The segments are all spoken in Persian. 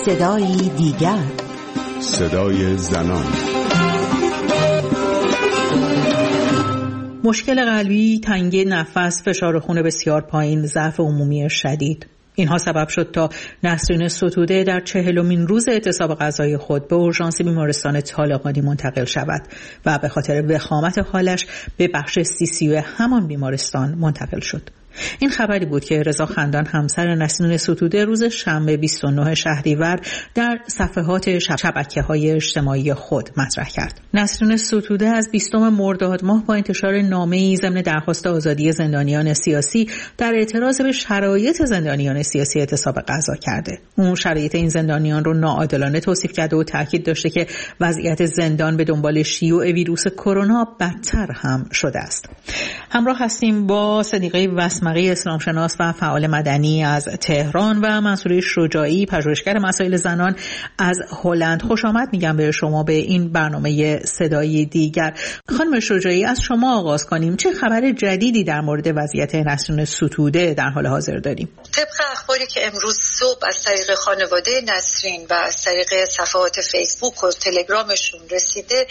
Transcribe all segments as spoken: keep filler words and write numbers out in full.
صدایی دیگر، صدای زنان. مشکل قلبی، تنگی نفس، فشار خون بسیار پایین، ضعف عمومی شدید. اینها سبب شد تا نسرین ستوده در چهلمین روز اعتصاب غذایی خود به اورژانس بیمارستان طالقانی منتقل شود و به خاطر وخامت حالش به بخش سی سی یو همان بیمارستان منتقل شد. این خبری بود که رضا خندان همسر نسرین ستوده روز شنبه بیست و نه شهریور در صفحات شبکه‌های اجتماعی خود مطرح کرد. نسرین ستوده از بیستم مرداد ماه با انتشار نامه‌ای ضمن درخواست آزادی زندانیان سیاسی در اعتراض به شرایط زندانیان سیاسی اعتصاب غذا کرده. اون شرایط این زندانیان رو ناعادلانه توصیف کرده و تاکید داشته که وضعیت زندان به دنبال شیوع ویروس کرونا بدتر هم شده است. همراه هستیم با صدیقه وسمقی، اسلام شناس و فعال مدنی از تهران، و منصوره شجاعی، پژوهشگر مسائل زنان از هلند. خوش آمد میگم به شما به این برنامه صدای دیگر. خانم شجاعی، از شما آغاز کنیم. چه خبر جدیدی در مورد وضعیت نسرین ستوده در حال حاضر داریم؟ طبق اخباری که امروز صبح از طریق خانواده نسرین و از طریق صفحات فیسبوک و تلگرامشون رسیده،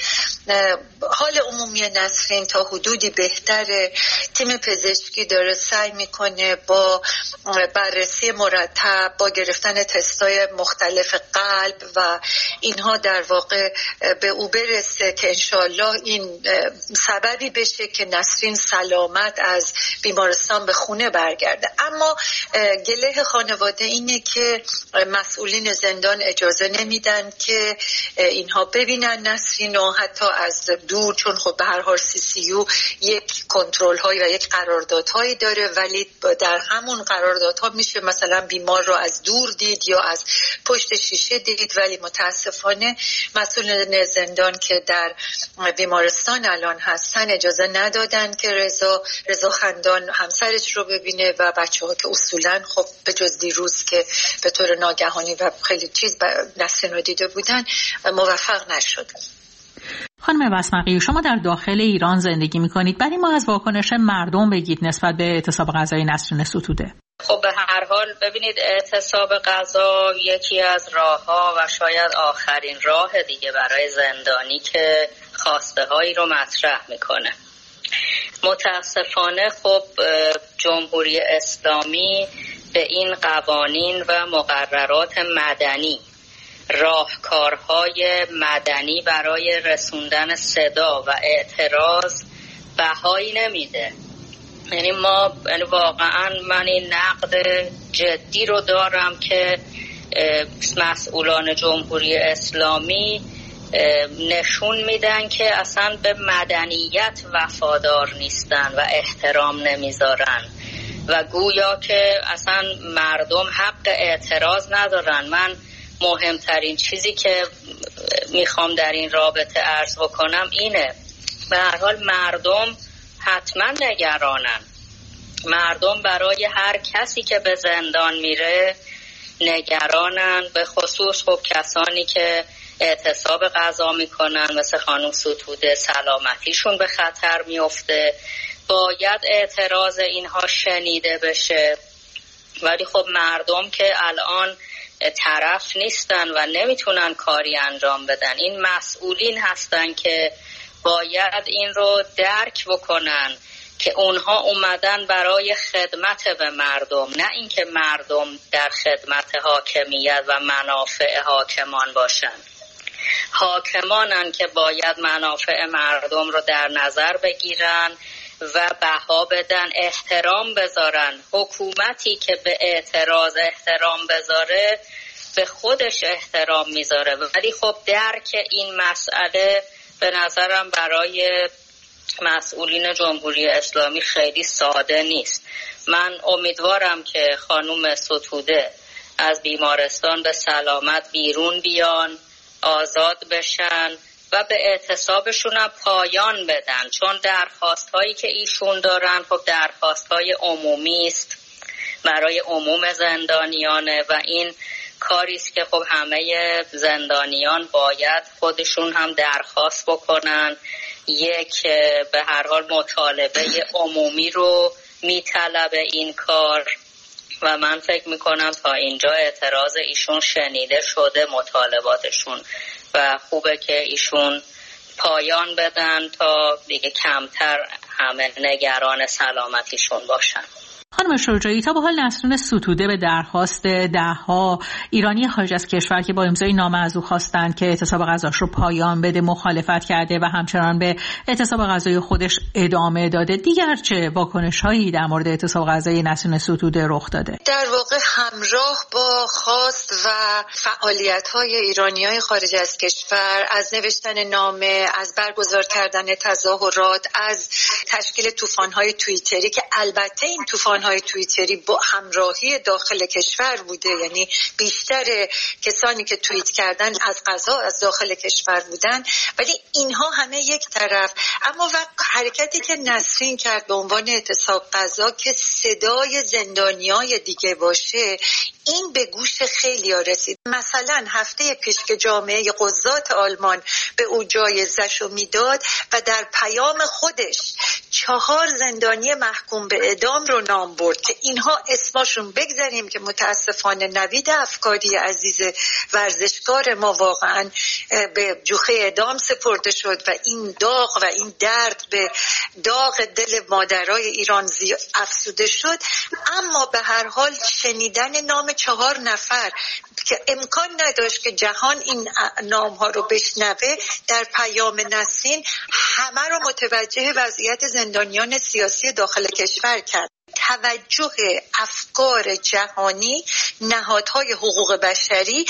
حال عمومی نسرین تا حدودی بهتره. تیم پزشکی داره سعی میکنه با بررسی مرتب، با گرفتن تستای مختلف قلب و اینها در واقع به او برسه که انشالله این سببی بشه که نسرین سلامت از بیمارستان به خونه برگرده. اما گله خانواده اینه که مسئولین زندان اجازه نمیدن که اینها ببینن نسرین و حتی از دور، چون خب به هر حال سی سی یو یک کنترل های و یک قراردادهایی داره، ولی در همون قراردادها میشه مثلا بیمار رو از دور دید یا از پشت شیشه دید، ولی متاسفانه مسئولین زندان که در بیمارستان الان هستن اجازه ندادن که رضا رضا خندان همسرش رو ببینه و بچه‌ها که اصولا خب به جز دیروز که به طور ناگهانی و خیلی چیز نسرین رو دیده بودن موفق نشد. خانم وسمقی، شما در داخل ایران زندگی میکنید، برای ما از واکنش مردم بگید نسبت به اعتصاب غذای نسرین ستوده. خب به هر حال ببینید، اعتصاب غذا یکی از راه‌ها و شاید آخرین راه دیگه برای زندانی که خواسته هایی رو مطرح میکنه. متاسفانه خب جمهوری اسلامی به این قوانین و مقررات مدنی، راهکارهای مدنی برای رسوندن صدا و اعتراض بهایی نمیده. یعنی ما یعنی واقعا من این نقد جدی رو دارم که مسئولان جمهوری اسلامی نشون میدن که اصلا به مدنیت وفادار نیستن و احترام نمیذارن و گویا که اصلا مردم حق اعتراض ندارن. من مهمترین چیزی که میخوام در این رابطه عرض بکنم اینه: به هر حال مردم حتما نگرانن. مردم برای هر کسی که به زندان میره نگرانن، به خصوص خب کسانی که اعتصاب غذا میکنن مثل خانم ستوده سلامتیشون به خطر میفته. باید اعتراض اینها شنیده بشه، ولی خب مردم که الان طرف نیستن و نمیتونن کاری انجام بدن. این مسئولین هستن که باید این رو درک بکنن که اونها اومدن برای خدمت به مردم، نه اینکه مردم در خدمت حاکمیت و منافع حاکمان باشن. حاکمانن که باید منافع مردم رو در نظر بگیرن و بها بدن، احترام بذارن. حکومتی که به اعتراض احترام بذاره به خودش احترام میذاره، ولی خب درک این مسئله به نظرم برای مسئولین جمهوری اسلامی خیلی ساده نیست. من امیدوارم که خانم ستوده از بیمارستان به سلامت بیرون بیان، آزاد بشن و به اعتصابشون هم پایان بدن، چون درخواست هایی که ایشون دارن خب درخواست های عمومی است، برای عموم زندانیانه و این کاری است که خب همه زندانیان باید خودشون هم درخواست بکنن. یک به هر حال مطالبه عمومی رو میطلبه این کار و من فکر میکنم تا اینجا اعتراض ایشون شنیده شده، مطالباتشون، و خوبه که ایشون پایان بدن تا دیگه کمتر همه نگران سلامتیشون باشن. خانم شجاعی، تا به حال نسرین ستوده به درخواست دهها ایرانی خارج از کشور که با امضای نامه از او خواستند که اعتصاب غذاش رو پایان بده مخالفت کرده و همچنان به اعتصاب غذای خودش ادامه داده. دیگر چه واکنش‌هایی در مورد اعتصاب غذای نسرین ستوده رخ داده؟ در واقع همراه با خواست و فعالیت‌های ایرانی‌های خارج از کشور، از نوشتن نامه، از برگزار کردن تظاهرات، از تشکیل طوفان‌های توییتری که البته این طوفان های توییتری با همراهی داخل کشور بوده، یعنی بیشتر کسانی که توییت کردن از قضا از داخل کشور بودن، ولی اینها همه یک طرف. اما وقت حرکتی که نسرین کرد به عنوان اعتصاب غذا که صدای زندانیای دیگه باشه، این به گوش خیلی‌ها رسید. مثلا هفته پیش که جامعه قضات آلمان به او جایزه‌شو میداد و در پیام خودش چهار زندانی محکوم به اعدام رو نام برد که اینها اسمشون بگذاریم که متاسفانه نوید افکاری عزیز ورزشکار ما واقعا به جوخه اعدام سپرده شد و این داغ و این درد به داغ دل مادرای ایران افزوده شد. اما به هر حال شنیدن نام چهار نفر که امکان نداشت که جهان این نام ها رو بشنوه در پیام نسرین همه رو متوجه وضعیت زندانیان سیاسی داخل کشور کرد. توجه افکار جهانی، نهادهای حقوق بشری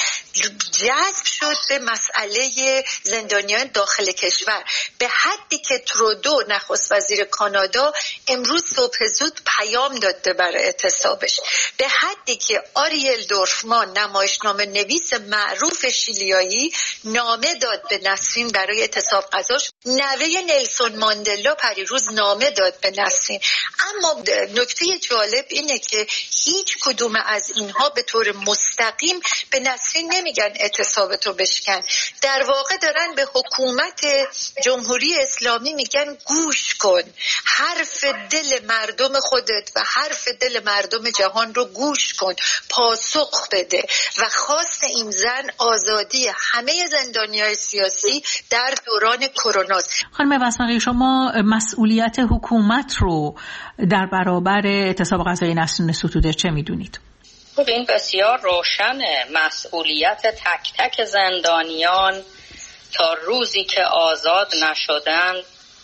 جذب شد به مسئله زندانیان داخل کشور، به حدی که ترودو نخست وزیر کانادا امروز صبح زود پیام داده برای اعتصابش، به حدی که آریل دورفمان نمایشنامه نویس معروف شیلیایی نامه داد به نسرین برای اعتصاب غذاش. نوه نلسون ماندلا پریروز نامه داد به نسرین. اما نکته جالب اینه که هیچ کدوم از اینها به طور مستقیم به نسرین نمیگن اعتصابتو بشکن، در واقع دارن به حکومت جمهوری اسلامی میگن گوش کن، حرف دل مردم خودت و حرف دل مردم جهان رو گوش کن، پاسخ بده. و خواست این زن آزادی همه زندانیای سیاسی در دوران کرونا. خانم وسمقی، شما مسئولیت حکومت رو در برابر اعتصاب غذای نسرین ستوده چه میدونید؟ خب این بسیار روشنه. مسئولیت تک تک زندانیان تا روزی که آزاد نشدن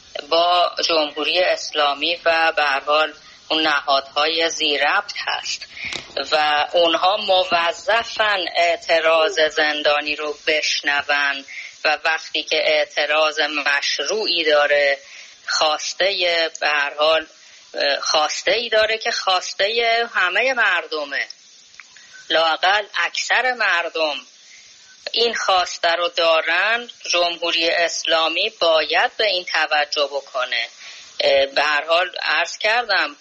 با جمهوری اسلامی و به هر حال اون نهادهای ذی‌ربط هست و اونها موظفن اعتراض زندانی رو بشنون و وقتی که اعتراض مشروعی داره، خواسته به هر حال خواسته ای داره که خواسته همه مردمه، لااقل اکثر مردم این خواسته رو دارن، جمهوری اسلامی باید به این توجه بکنه. به هر حال عرض کردم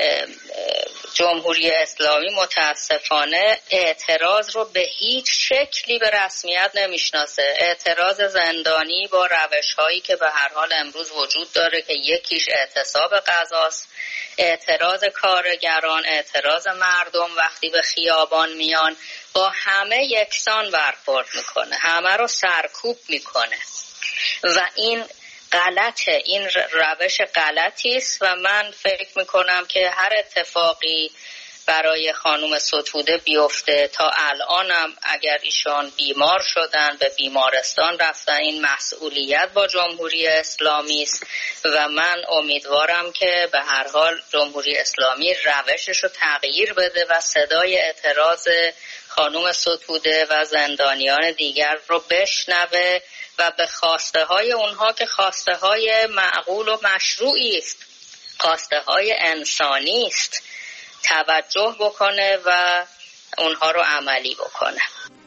جمهوری اسلامی متاسفانه اعتراض رو به هیچ شکلی به رسمیت نمیشناسه. اعتراض زندانی با روش هایی که به هر حال امروز وجود داره که یکیش اعتصاب غذاست، اعتراض کارگران، اعتراض مردم وقتی به خیابان میان با همه یکسان برخورد میکنه، همه رو سرکوب میکنه و این غلطه، این روش غلطی است و من فکر میکنم که هر اتفاقی برای خانم ستوده بیفته، تا الانم اگر ایشان بیمار شدن به بیمارستان رفتن، این مسئولیت با جمهوری اسلامی است و من امیدوارم که به هر حال جمهوری اسلامی روشش رو تغییر بده و صدای اعتراض خانم ستوده و زندانیان دیگر رو بشنوه و به خواسته های اونها که خواسته های معقول و مشروعی است، خواسته های انسانی است، توجه بکنه و اونها رو عملی بکنه.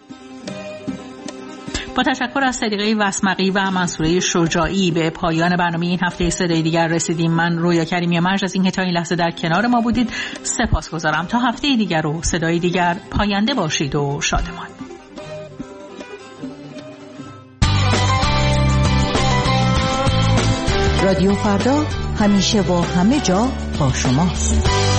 با تشکر از صدیقه وسمقی و منصوره شجاعی به پایان برنامه این هفته صدای دیگر رسیدیم. من رویا کریمی مرج از اینکه تا این لحظه در کنار ما بودید سپاسگزارم. تا هفته دیگر و صدای دیگر پاینده باشید و شادمان. رادیو فردا همیشه و همه جا با شماست.